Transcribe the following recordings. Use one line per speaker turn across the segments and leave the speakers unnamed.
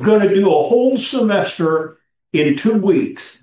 going to do a whole semester in 2 weeks.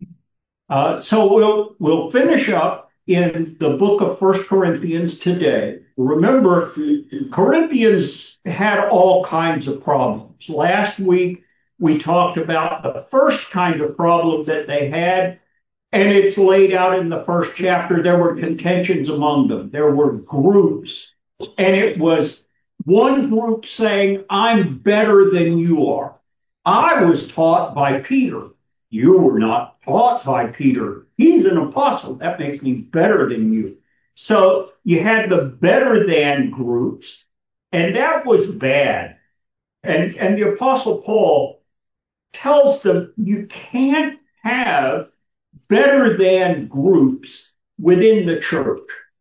So we'll finish up in the book of First Corinthians today. Remember, Corinthians had all kinds of problems. Last week, we talked about the first kind of problem that they had, and it's laid out in the first chapter. There were contentions among them. There were groups, and it was one group saying, I'm better than you are. I was taught by Peter. You were not taught by Peter. He's an apostle. That makes me better than you. So you had the better than groups, and that was bad. And the apostle Paul tells them you can't have better than groups within the church.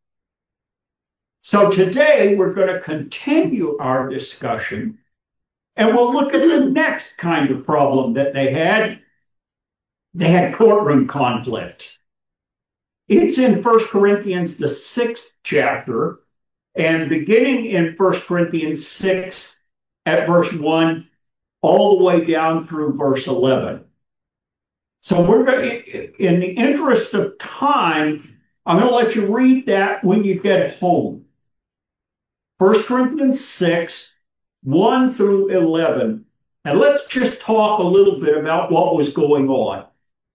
So today we're going to continue our discussion, and we'll look at the next kind of problem that they had. They had courtroom conflict. It's in 1 Corinthians, the 6th chapter, and beginning in 1 Corinthians 6 at verse 1, all the way down through verse 11. So we're going to, in the interest of time, I'm going to let you read that when you get home. 1 Corinthians 6, 1 through 11. And let's just talk a little bit about what was going on.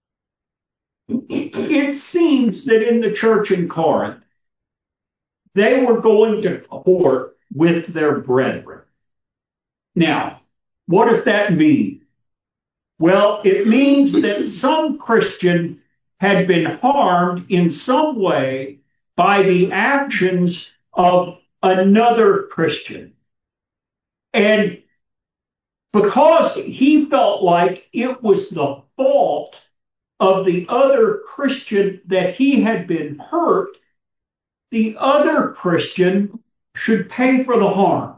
It seems that in the church in Corinth, they were going to court with their brethren. Now, what does that mean? Well, it means that some Christian had been harmed in some way by the actions of another Christian. And because he felt like it was the fault of the other Christian that he had been hurt, the other Christian should pay for the harm.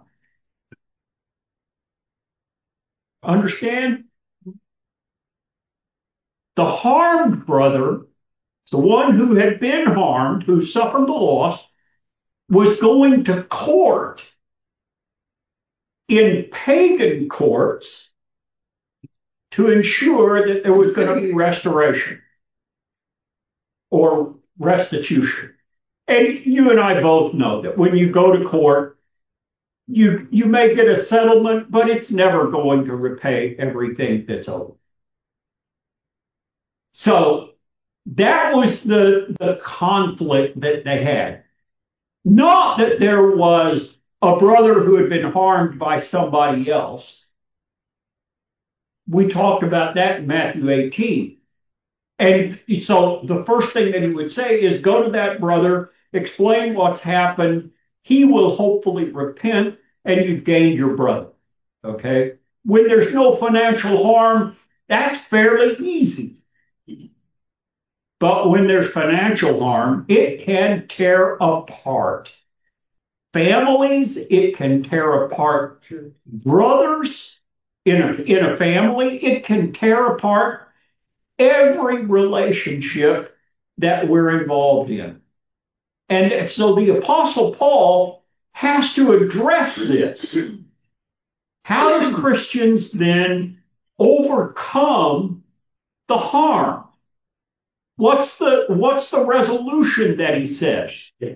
Understand? The harmed brother, the one who had been harmed, who suffered the loss, was going to court in pagan courts to ensure that there was going to be restoration or restitution. And you and I both know that when you go to court, you may get a settlement, but it's never going to repay everything that's owed. So that was the conflict that they had. Not that there was a brother who had been harmed by somebody else. We talked about that in Matthew 18. And so the first thing that he would say is go to that brother, explain what's happened. He will hopefully repent, and you've gained your brother. Okay? When there's no financial harm, that's fairly easy. But when there's financial harm, it can tear apart families. It can tear apart brothers in a family. It can tear apart every relationship that we're involved in. And so the Apostle Paul has to address this. How do Christians then overcome the harm? What's the resolution that he says?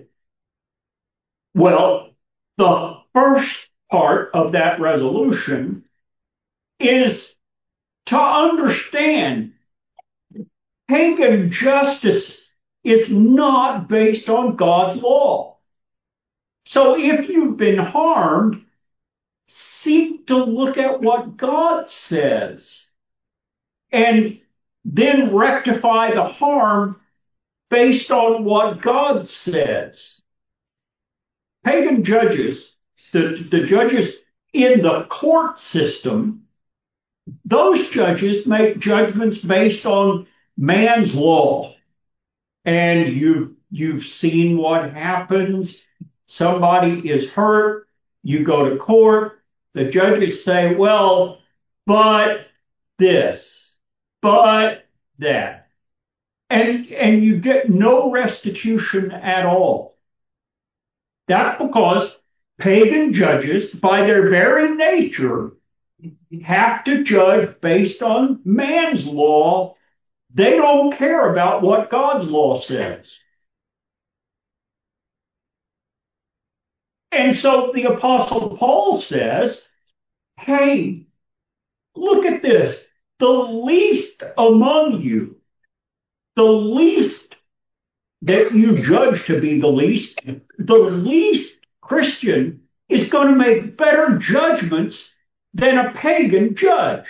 Well, the first part of that resolution is to understand pagan justice is not based on God's law. So if you've been harmed, seek to look at what God says and then rectify the harm based on what God says. Pagan judges, the judges in the court system, those judges make judgments based on man's law. And you've seen what happens. Somebody is hurt. You go to court. The judges say, well, but this, but that. And you get no restitution at all. That's because pagan judges, by their very nature, have to judge based on man's law. They don't care about what God's law says. And so the Apostle Paul says, hey, look at this. The least among you, the least that you judge to be the least Christian is going to make better judgments than a pagan judge.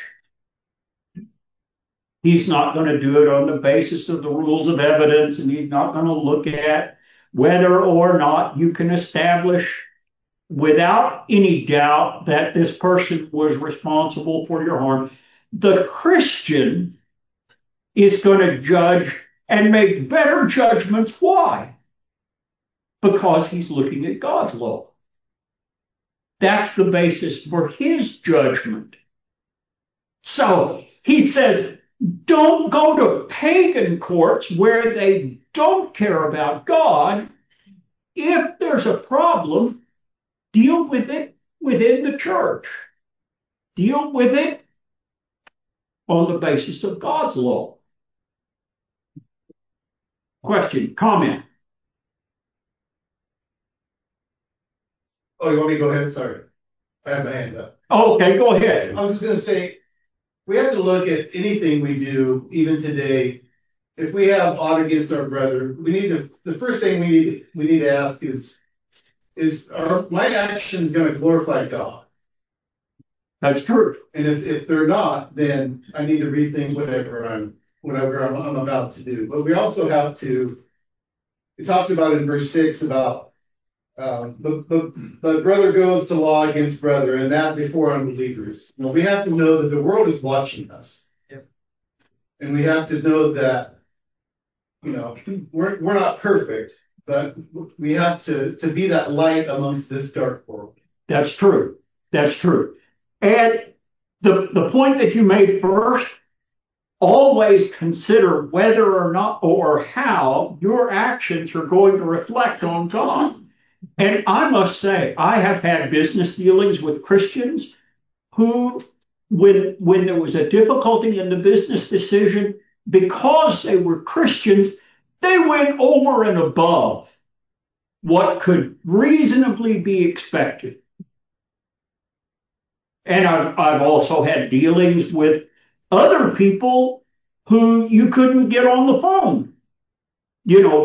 He's not going to do it on the basis of the rules of evidence, and he's not going to look at whether or not you can establish without any doubt that this person was responsible for your harm. The Christian is going to judge and make better judgments. Why? Because he's looking at God's law. That's the basis for his judgment. So he says, don't go to pagan courts where they don't care about God. If there's a problem, deal with it within the church. Deal with it on the basis of God's law. Question, comment?
Oh, you want me to go ahead? Sorry. I have my hand up.
Okay, go ahead.
I was just going to say, we have to look at anything we do, even today. If we have aught against our brother, the first thing we need to ask is are my actions going to glorify God?
That's true.
And if they're not, then I need to rethink whatever I'm about to do. But we also have to, it talks about in verse 6 about, but brother goes to law against brother, and that before unbelievers. You know, we have to know that the world is watching us. Yep. And we have to know that, you know, we're not perfect, but we have to be that light amongst this dark world.
That's true. That's true. And the point that you made first, always consider whether or not or how your actions are going to reflect on God. And I must say, I have had business dealings with Christians who, when there was a difficulty in the business decision, because they were Christians, they went over and above what could reasonably be expected. And I've also had dealings with other people who you couldn't get on the phone. You know,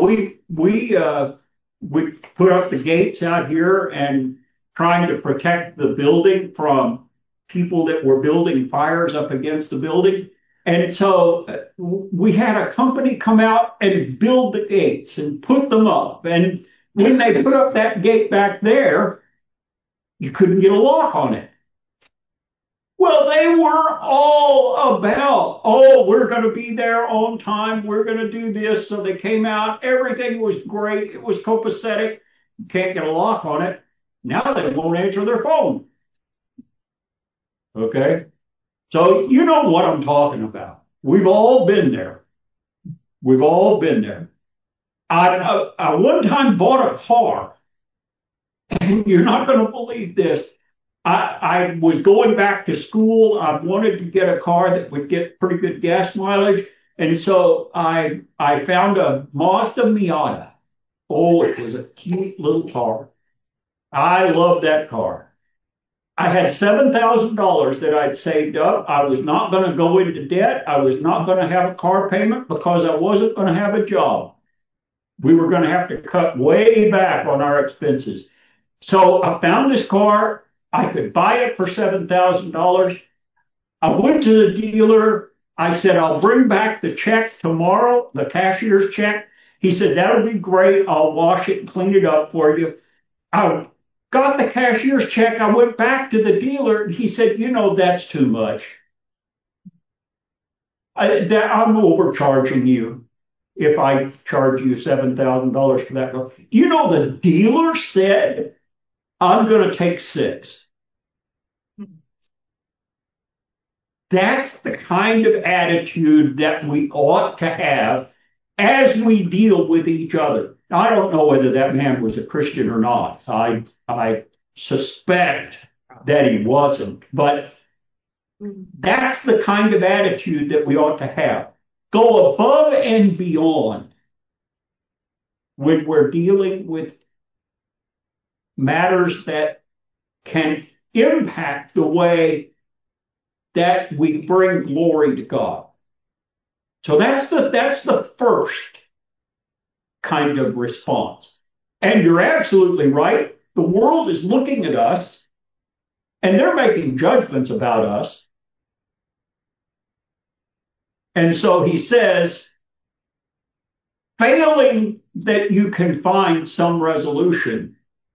we put up the gates out here and trying to protect the building from people that were building fires up against the building. And so we had a company come out and build the gates and put them up. And when they put up that gate back there, you couldn't get a lock on it. Well, they were all about, oh, we're going to be there on time. We're going to do this. So they came out. Everything was great. It was copacetic. You can't get a lock on it. Now they won't answer their phone. Okay. So you know what I'm talking about. We've all been there. We've all been there. I one time bought a car, and you're not going to believe this. I was going back to school. I wanted to get a car that would get pretty good gas mileage. And so I found a Mazda Miata. Oh, it was a cute little car. I love that car. I had $7,000 that I'd saved up. I was not going to go into debt. I was not going to have a car payment because I wasn't going to have a job. We were going to have to cut way back on our expenses. So I found this car. I could buy it for $7,000. I went to the dealer. I said, I'll bring back the check tomorrow, the cashier's check. He said, that'll be great. I'll wash it and clean it up for you. I got the cashier's check. I went back to the dealer and he said, you know, that's too much. I'm overcharging you if I charge you $7,000 for that car. You know, the dealer said, I'm going to take 6. That's the kind of attitude that we ought to have as we deal with each other. Now, I don't know whether that man was a Christian or not. I suspect that he wasn't. But That's the kind of attitude that we ought to have. Go above and beyond when we're dealing with matters that can impact the way that we bring glory to God. So that's the first kind of response. And you're absolutely right. The world is looking at us and they're making judgments about us. And so he says, failing that you can find some resolution,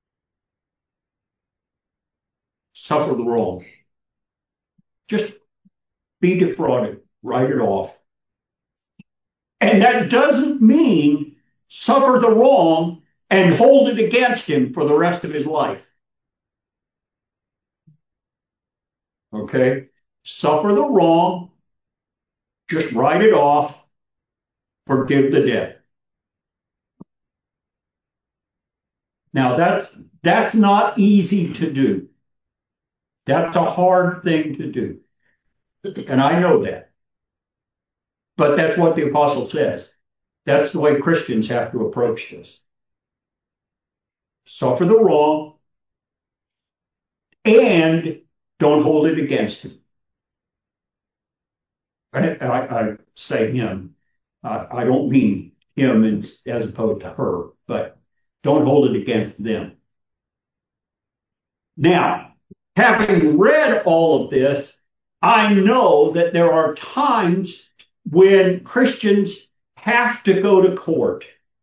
suffer the wrong. Just be defrauded, write it off. And that doesn't mean suffer the wrong and hold it against him for the rest of his life. Okay? Suffer the wrong, just write it off, forgive the debt. Now that's not easy to do. That's a hard thing to do. And I know that. But that's what the apostle says. That's the way Christians have to approach this. Suffer the wrong and don't hold it against him. I say him. I don't mean him as opposed to her, but don't hold it against them. Now, having read all of this, I know that there are times when Christians have to go to court.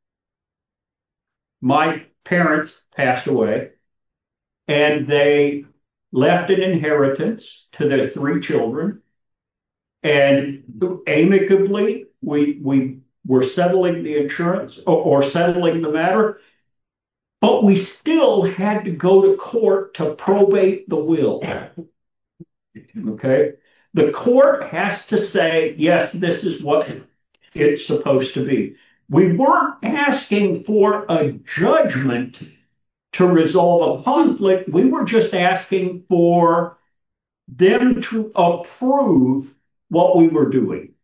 My parents passed away, and they left an inheritance to their 3 children. And amicably, we were settling the insurance or settling the matter, but we still had to go to court to probate the will. Okay? The court has to say, yes, this is what it's supposed to be. We weren't asking for a judgment to resolve a conflict. We were just asking for them to approve what we were doing.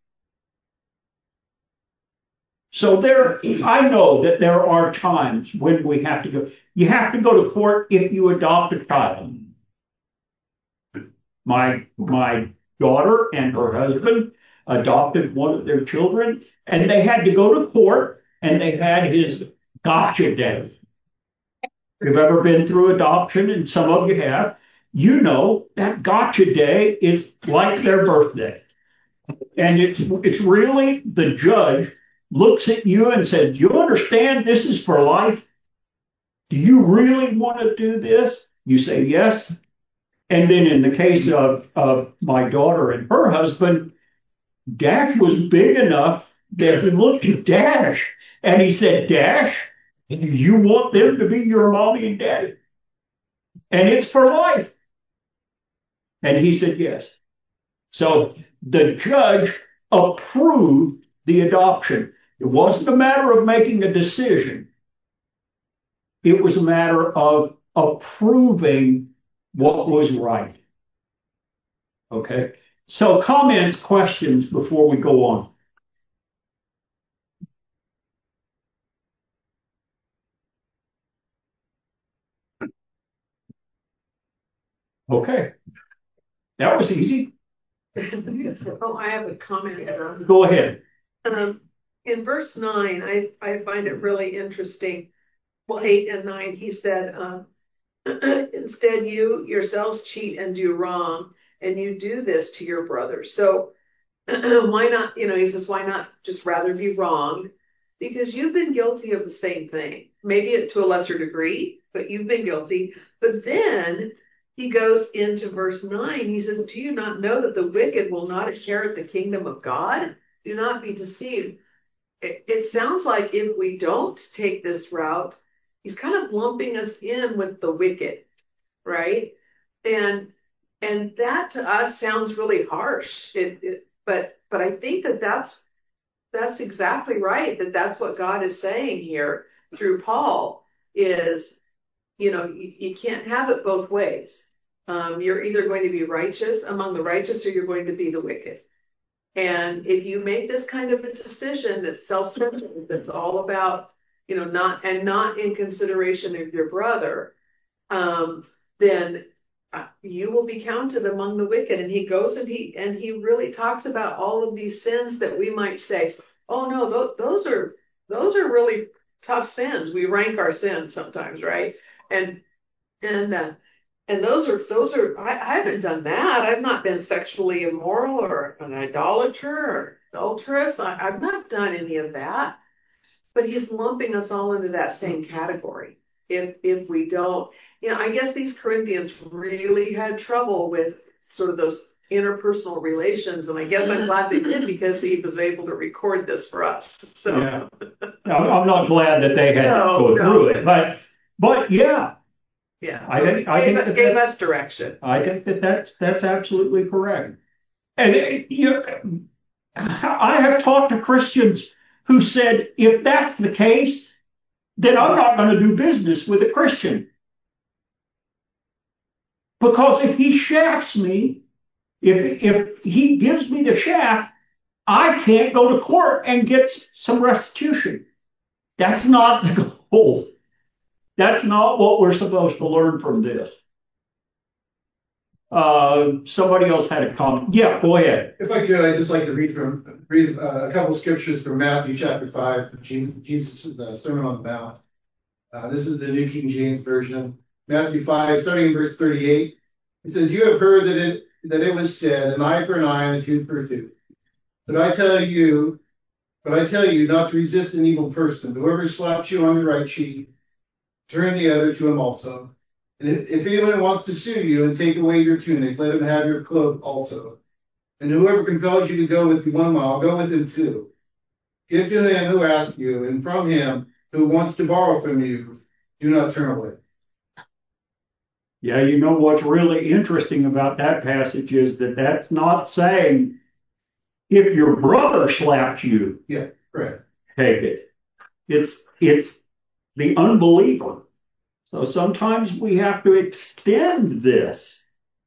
So I know that there are times when we have to go. You have to go to court if you adopt a child. My daughter and her husband adopted one of their children, and they had to go to court, and they had his gotcha day. If you've ever been through adoption, and some of you have, you know that gotcha day is like their birthday. And it's really, the judge looks at you and says, do you understand this is for life? Do you really want to do this? You say yes. And then in the case of my daughter and her husband, Dash was big enough that he looked at Dash and he said, Dash, do you want them to be your mommy and daddy? And it's for life. And he said yes. So the judge approved the adoption. It wasn't a matter of making a decision. It was a matter of approving what was right. Okay? So comments, questions before we go on. Okay. That was easy.
Oh, I have a comment.
Go ahead.
In verse 9, I find it really interesting. Well, 8 and 9, he said, instead you yourselves cheat and do wrong, and you do this to your brothers. So why not, he says, why not just rather be wrong? Because you've been guilty of the same thing, maybe to a lesser degree, but you've been guilty. But then he goes into verse 9. He says, do you not know that the wicked will not inherit the kingdom of God? Do not be deceived. It sounds like if we don't take this route, he's kind of lumping us in with the wicked, right? And that to us sounds really harsh. But I think that's exactly right. That's what God is saying here through Paul is, you can't have it both ways. You're either going to be righteous among the righteous or you're going to be the wicked. And if you make this kind of a decision that's self-centered, that's all about, not in consideration of your brother, then you will be counted among the wicked. And he goes and he really talks about all of these sins that we might say, oh no, those are really tough sins. We rank our sins sometimes, right? And and and those are I haven't done that. I've not been sexually immoral or an idolater or adulteress. I've not done any of that. But he's lumping us all into that same category. If we don't, I guess these Corinthians really had trouble with sort of those interpersonal relations, and I guess I'm glad they did because he was able to record this for us. So
yeah. I'm not glad that they had to go through it, but yeah.
Yeah,
I
gave us direction.
I think that's absolutely correct. And I have talked to Christians who said, if that's the case, then I'm not going to do business with a Christian. Because if he shafts me, if he gives me the shaft, I can't go to court and get some restitution. That's not the goal. That's not what we're supposed to learn from this. Somebody else had a comment. Yeah, go ahead.
If I could, I'd just like to read a couple of scriptures from Matthew chapter 5, Jesus' Sermon on the Mount. This is the New King James Version. Matthew 5, starting in verse 38. It says, "You have heard that it was said, an eye for an eye and a tooth for a tooth. But I tell you not to resist an evil person. Whoever slaps you on your right cheek, turn the other to him also. And if anyone wants to sue you and take away your tunic, let him have your cloak also. And whoever compels you to go with you 1 mile, go with him 2. Give to him who asks you, and from him who wants to borrow from you, do not turn away."
Yeah, what's really interesting about that passage is that that's not saying if your brother slaps you,
Yeah, correct.
take it. It's the unbeliever. So sometimes we have to extend this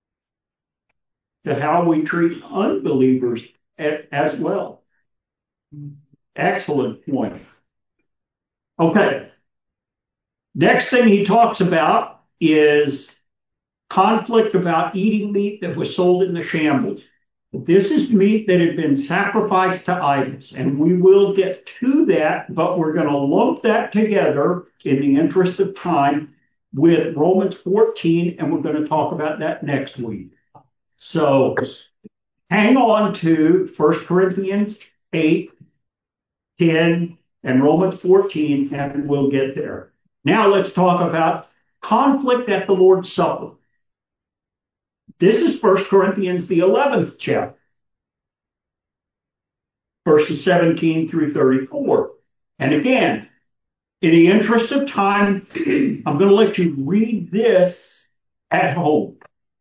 to how we treat unbelievers as well. Excellent point. Okay. Next thing he talks about is conflict about eating meat that was sold in the shambles. This is meat that had been sacrificed to idols, and we will get to that, but we're going to lump that together in the interest of time with Romans 14, and we're going to talk about that next week. So hang on to 1 Corinthians 8, 10, and Romans 14, and we'll get there. Now let's talk about conflict at the Lord's Supper. This is 1 Corinthians, the 11th chapter, verses 17 through 34. And again, in the interest of time, I'm going to let you read this at home.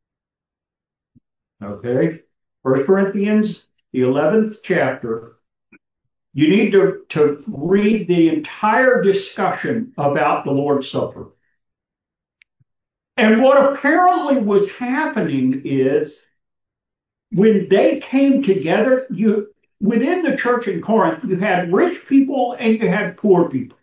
Okay? 1 Corinthians, the 11th chapter. You need to read the entire discussion about the Lord's Supper. And what apparently was happening is when they came together, within the church in Corinth, you had rich people and you had poor people.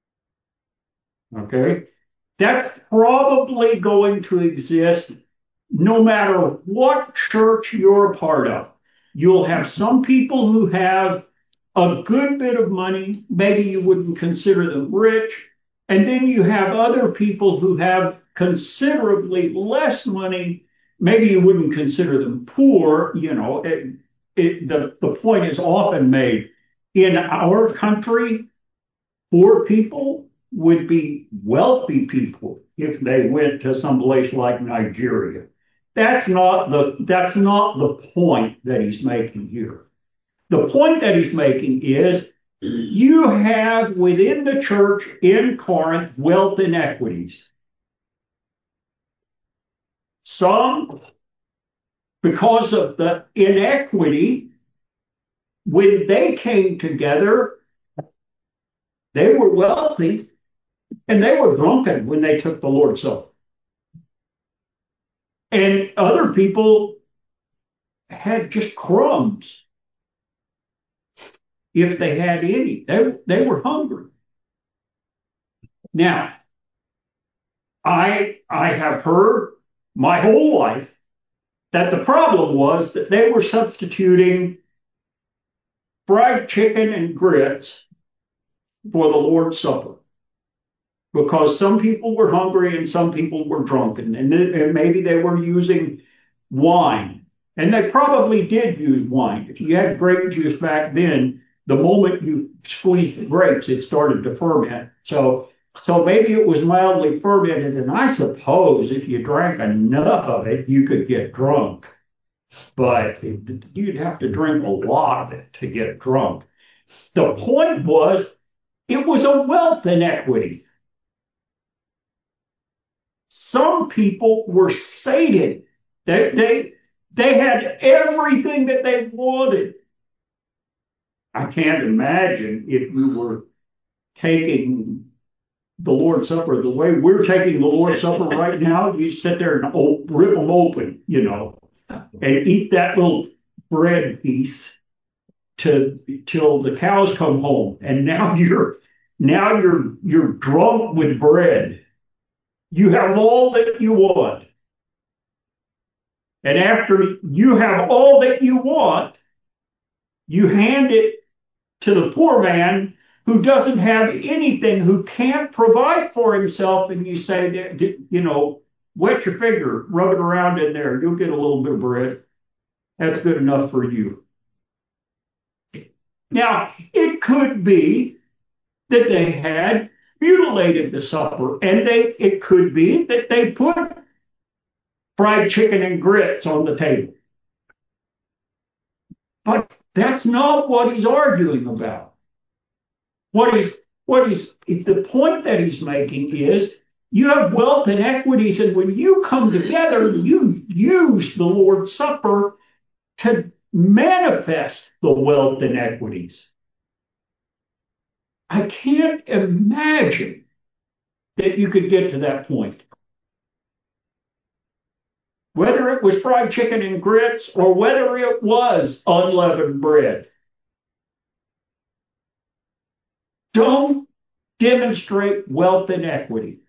Okay? That's probably going to exist no matter what church you're a part of. You'll have some people who have a good bit of money. Maybe you wouldn't consider them rich. And then you have other people who have considerably less money. Maybe you wouldn't consider them poor. The point is often made in our country, poor people would be wealthy people if they went to some place like Nigeria. That's not the point that he's making here. The point that he's making is you have within the church in Corinth wealth inequities. Some, because of the inequity, when they came together, they were wealthy and they were drunken when they took the Lord's Supper. And other people had just crumbs, if they had any. They were hungry. Now, I have heard my whole life that the problem was that they were substituting fried chicken and grits for the Lord's Supper, because some people were hungry and some people were drunken, and maybe they were using wine. And they probably did use wine. If you had grape juice back then, the moment you squeezed the grapes, it started to ferment. So maybe it was mildly fermented, and I suppose if you drank enough of it, you could get drunk. But you'd have to drink a lot of it to get drunk. The point was, it was a wealth inequity. Some people were sated. They had everything that they wanted. I can't imagine if we were taking the Lord's Supper the way we're taking the Lord's Supper right now. You sit there and rip them open, and eat that little bread piece till the cows come home. And now you're drunk with bread. You have all that you want. And after you have all that you want, you hand it to the poor man who doesn't have anything, who can't provide for himself, and you say, wet your finger, rub it around in there, you'll get a little bit of bread. That's good enough for you. Now, it could be that they had mutilated the supper, and it could be that they put fried chicken and grits on the table. But that's not what he's arguing about. The point that he's making is, you have wealth inequities, and when you come together, you use the Lord's Supper to manifest the wealth inequities. I can't imagine that you could get to that point. Whether it was fried chicken and grits or whether it was unleavened bread. Don't demonstrate wealth inequity.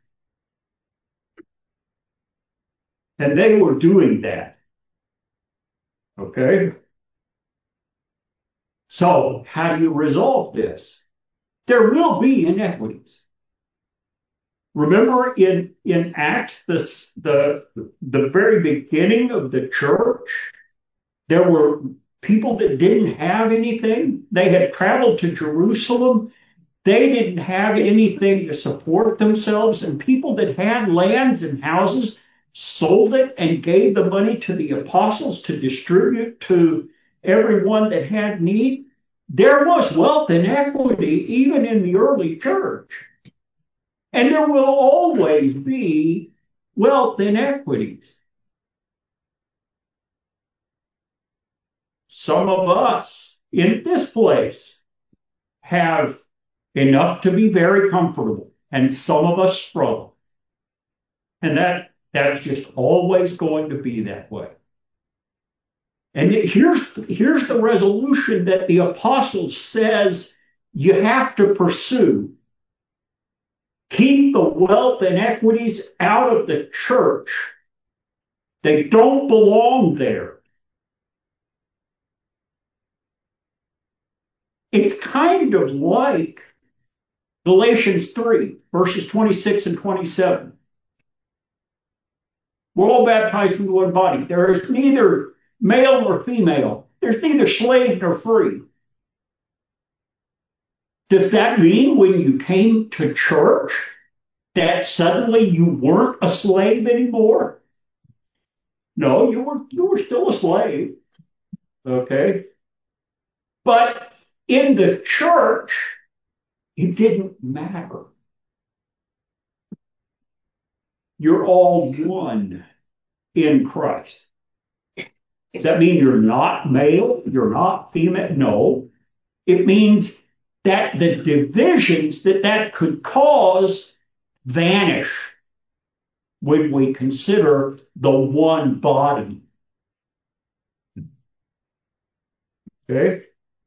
And they were doing that. Okay? So, how do you resolve this? There will be inequities. Remember in Acts, the very beginning of the church, there were people that didn't have anything. They had traveled to Jerusalem. They didn't have anything to support themselves, and people that had lands and houses sold it and gave the money to the apostles to distribute to everyone that had need. There was wealth inequity even in the early church. And there will always be wealth inequities. Some of us in this place have enough to be very comfortable, and some of us struggle. And that's just always going to be that way. And here's the resolution that the apostle says you have to pursue. Keep the wealth inequities out of the church. They don't belong there. It's kind of like Galatians 3, verses 26 and 27. We're all baptized into one body. There is neither male nor female. There's neither slave nor free. Does that mean when you came to church that suddenly you weren't a slave anymore? No, you were still a slave. Okay? But in the church, it didn't matter. You're all one in Christ. Does that mean you're not male? You're not female? No. It means that the divisions that could cause vanish. when we consider the one body. Okay?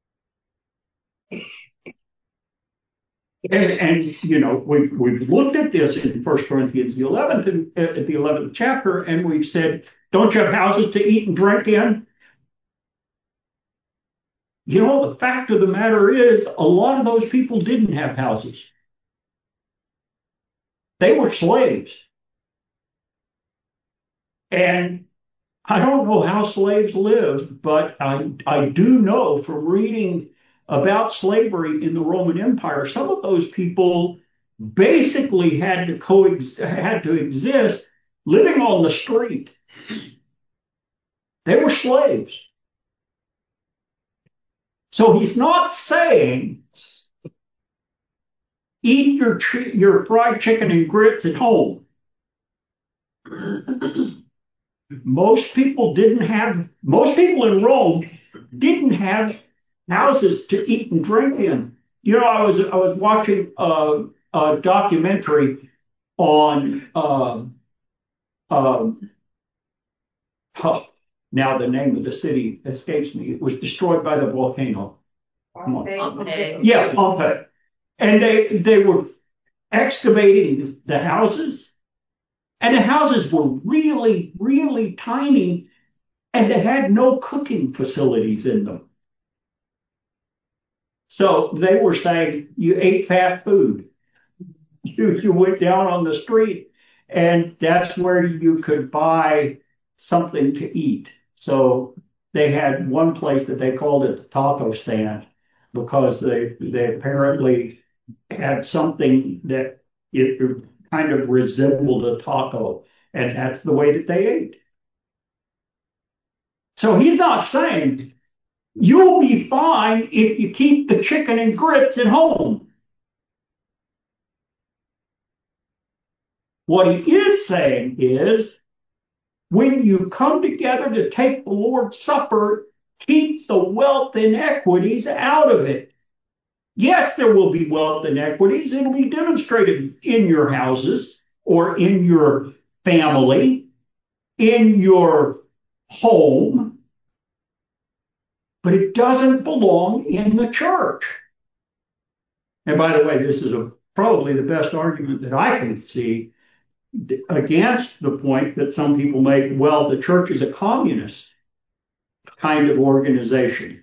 And you know, we've looked at this in 1 Corinthians the 11th chapter, and we've said, don't you have houses to eat and drink in? You know, the fact of the matter is, a lot of those people didn't have houses. They were slaves. And I don't know how slaves lived, but I do know from reading about slavery in the Roman Empire, some of those people basically had to exist living on the street. They were slaves. So he's not saying eat your fried chicken and grits at home. Most people in Rome didn't have houses to eat and drink in. You know, I was watching a documentary on now the name of the city escapes me. It was destroyed by the volcano.
Pompeii.
Yeah, Pompeii. And they were excavating the houses, and the houses were really, really tiny, and they had no cooking facilities in them. So they were saying you ate fast food. You went down on the street, and that's where you could buy something to eat. So they had one place that they called it the taco stand, because they apparently had something that it kind of resembled a taco, and that's the way that they ate. So he's not saying you'll be fine if you keep the chicken and grits at home. What he is saying is, when you come together to take the Lord's Supper, keep the wealth inequities out of it. Yes, there will be wealth inequities. It'll be demonstrated in your houses or in your family, in your home, but it doesn't belong in the church. And by the way, this is probably the best argument that I can see against the point that some people make, well, the church is a communist kind of organization.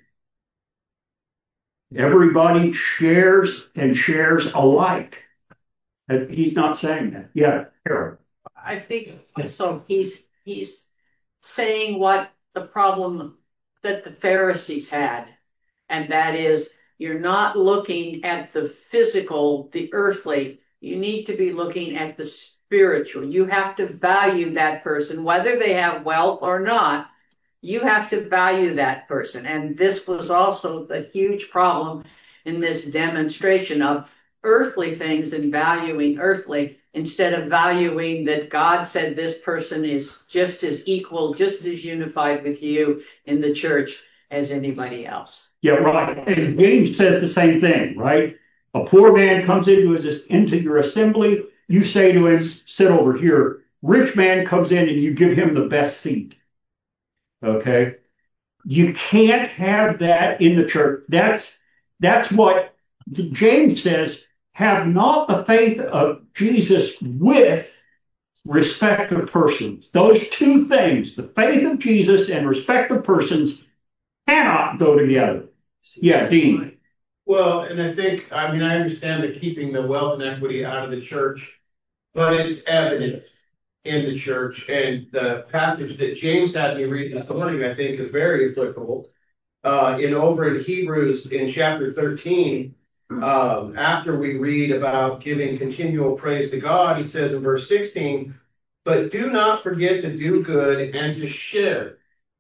Everybody shares and shares alike. He's not saying that. Yeah, Harold.
I think so. He's saying what the problem that the Pharisees had, and that is you're not looking at the physical, the earthly. You need to be looking at the spiritual. You have to value that person, whether they have wealth or not. You have to value that person. And this was also the huge problem in this demonstration of earthly things and valuing earthly instead of valuing that God said this person is just as equal, just as unified with you in the church as anybody else.
Yeah, right. And James says the same thing, right? A poor man comes into your assembly, you say to him, sit over here. Rich man comes in and you give him the best seat. Okay? You can't have that in the church. That's what James says, have not the faith of Jesus with respect of persons. Those two things, the faith of Jesus and respect of persons, cannot go together. Yeah, Dean.
Well, and I understand that keeping the wealth and equity out of the church, but it's evident in the church. And the passage that James had me read this morning, I think, is very applicable. Over in Hebrews in chapter 13, after we read about giving continual praise to God, he says in verse 16, but do not forget to do good and to share.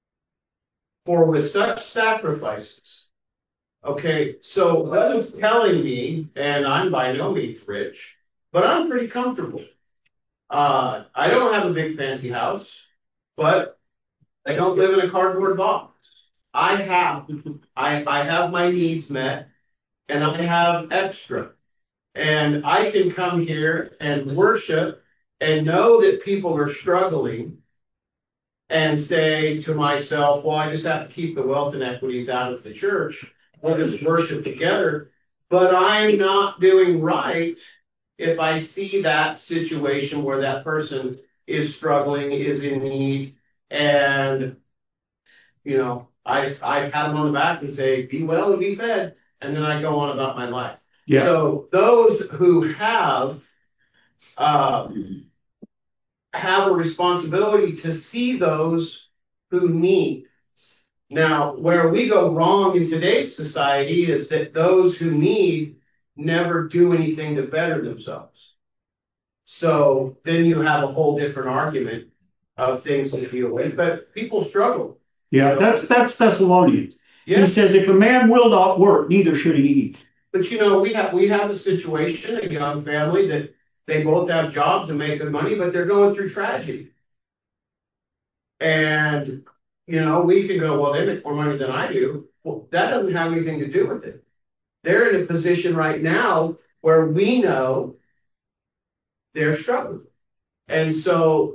For with such sacrifices, okay, so what he's telling me, and I'm by no means rich, but I'm pretty comfortable. I don't have a big fancy house, but I don't live in a cardboard box. I have my needs met, and I have extra. And I can come here and worship
and know that people are struggling and say to myself, well, I just have to keep the wealth inequities out of the church. We'll just worship together. But I'm not doing right if I see that situation where that person is struggling, is in need, and, I pat them on the back and say, be well and be fed, and then I go on about my life.
Yeah.
So those who have a responsibility to see those who need. Now, where we go wrong in today's society is that those who need never do anything to better themselves. So then you have a whole different argument of things to deal with, but people struggle.
Yeah, that's Thessalonians.
Yeah.
He says, if a man will not work, neither should he eat.
But we have a situation, a young family that they both have jobs and make good money, but they're going through tragedy. And, we can go, well, they make more money than I do. Well, that doesn't have anything to do with it. They're in a position right now where we know they're struggling. And so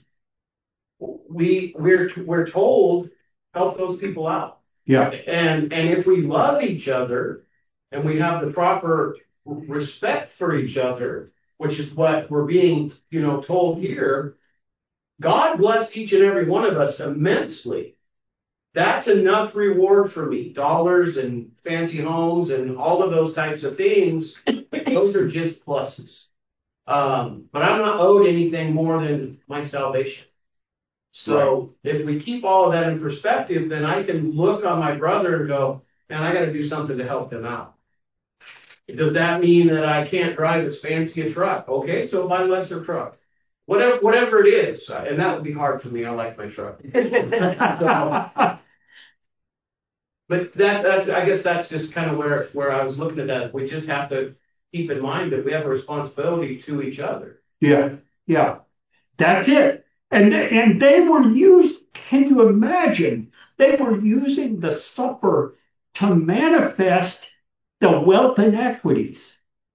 we're told, help those people out.
Yeah.
And if we love each other and we have the proper respect for each other, which is what we're being, told here, God blessed each and every one of us immensely. That's enough reward for me. Dollars and fancy homes and all of those types of things, those are just pluses. But I'm not owed anything more than my salvation. So if we keep all of that in perspective, then I can look on my brother and go, man, I got to do something to help them out. Does that mean that I can't drive as fancy a truck? Okay, so buy a lesser truck. Whatever it is, and that would be hard for me. I like my truck. But I guess that's just kind of where I was looking at that. We just have to keep in mind that we have a responsibility to each other.
Yeah, yeah, that's it. And they were used. Can you imagine? They were using the supper to manifest the wealth inequities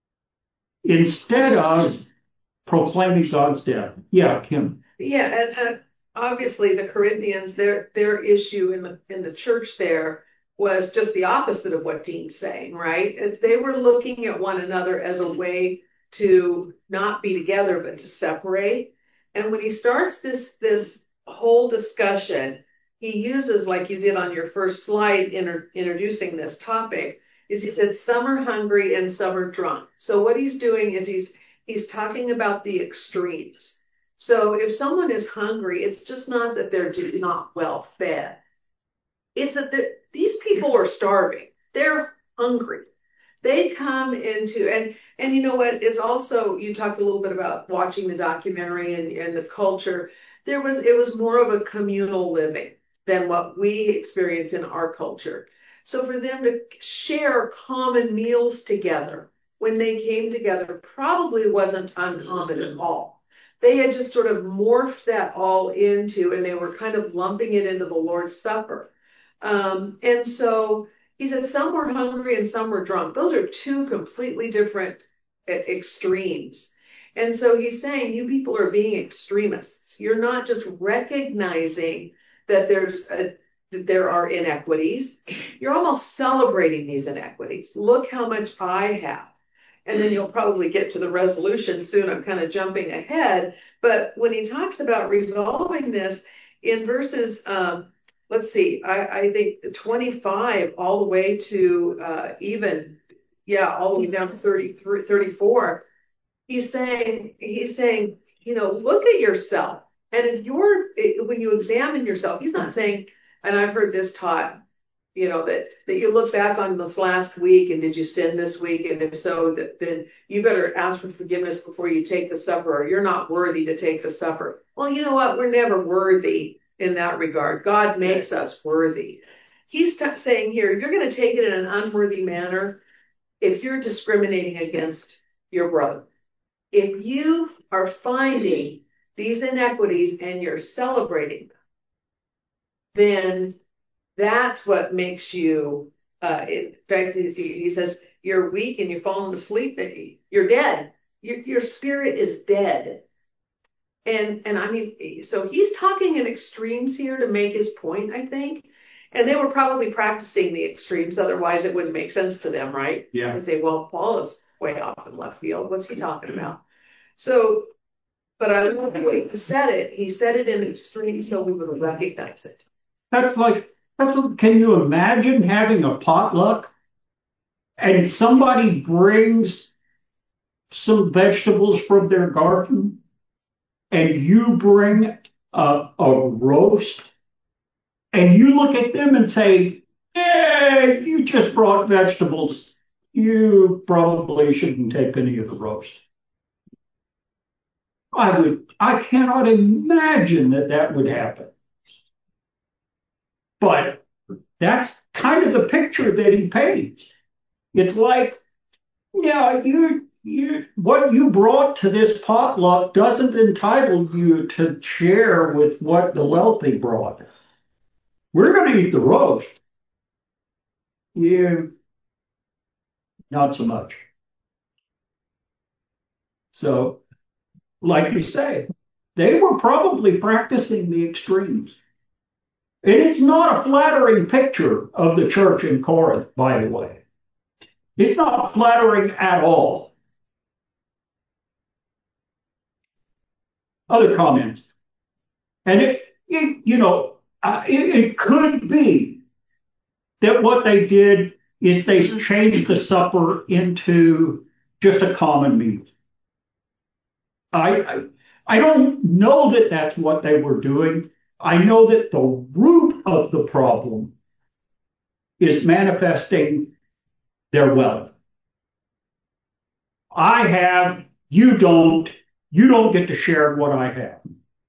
instead of proclaiming God's death. Yeah, Kim.
Yeah, and obviously the Corinthians, their issue in the church there was just the opposite of what Dean's saying, right? They were looking at one another as a way to not be together but to separate. And when he starts this whole discussion, he uses, like you did on your first slide, introducing this topic, is he said some are hungry and some are drunk. So what he's doing is he's talking about the extremes. So if someone is hungry, it's just not that they're just not well fed. It's that these people are starving. They're hungry. They come into, and you know what, it's also, you talked a little bit about watching the documentary and the culture. It was more of a communal living than what we experience in our culture. So for them to share common meals together when they came together probably wasn't uncommon at all. They had just sort of morphed that all into, and they were kind of lumping it into the Lord's Supper. And so he said some were hungry and some were drunk. Those are two completely different extremes. And so he's saying you people are being extremists. You're not just recognizing that there are inequities. You're almost celebrating these inequities. Look how much I have. And then you'll probably get to the resolution soon. I'm kind of jumping ahead. But when he talks about resolving this in verses, let's see, I think 25 all the way to all the way down to 33, 34, he's saying, look at yourself. And when you examine yourself, he's not saying, and I've heard this taught, that you look back on this last week and did you sin this week? And if so, then you better ask for forgiveness before you take the supper, or you're not worthy to take the supper. Well, you know what? We're never worthy in that regard. God makes us worthy. He's saying here, you're going to take it in an unworthy manner if you're discriminating against your brother. If you are finding these inequities and you're celebrating them, then that's what makes you, in fact, he says, you're weak and you're falling asleep, you're dead. Your spirit is dead. And I mean, so he's talking in extremes here to make his point, I think. And they were probably practicing the extremes, otherwise it wouldn't make sense to them, right?
Yeah.
And say, well, Paul is way off in left field. What's he talking about? So, but I love the way he said it. He said it in extremes so we would recognize it.
Can you imagine having a potluck and somebody brings some vegetables from their garden and you bring a roast and you look at them and say, yeah, you just brought vegetables. You probably shouldn't take any of the roast. I cannot imagine that would happen. But that's kind of the picture that he paints. It's like, yeah, what you brought to this potluck doesn't entitle you to share with what the wealthy brought. We're going to eat the roast. You, not so much. So, like you say, they were probably practicing the extremes. And it's not a flattering picture of the church in Corinth, by the way. It's not flattering at all. Other comments. And it could be that what they did is they changed the supper into just a common meal. I don't know that that's what they were doing. I know that the root of the problem is manifesting their wealth. I have, you don't get to share what I have.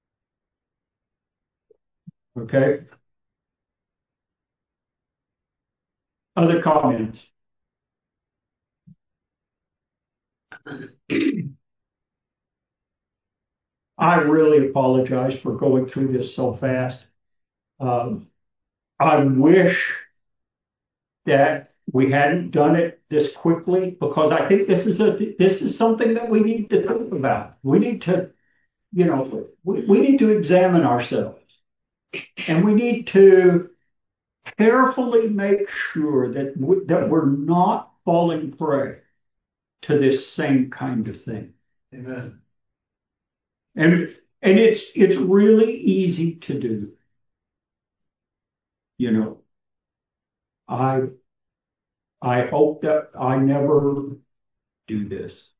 Okay? Other comments? I really apologize for going through this so fast. I wish that we hadn't done it this quickly because I think this is something that we need to think about. We need to, we need to examine ourselves and we need to carefully make sure that that we're not falling prey to this same kind of thing.
Amen.
And it's really easy to do. You know, I hope that I never do this.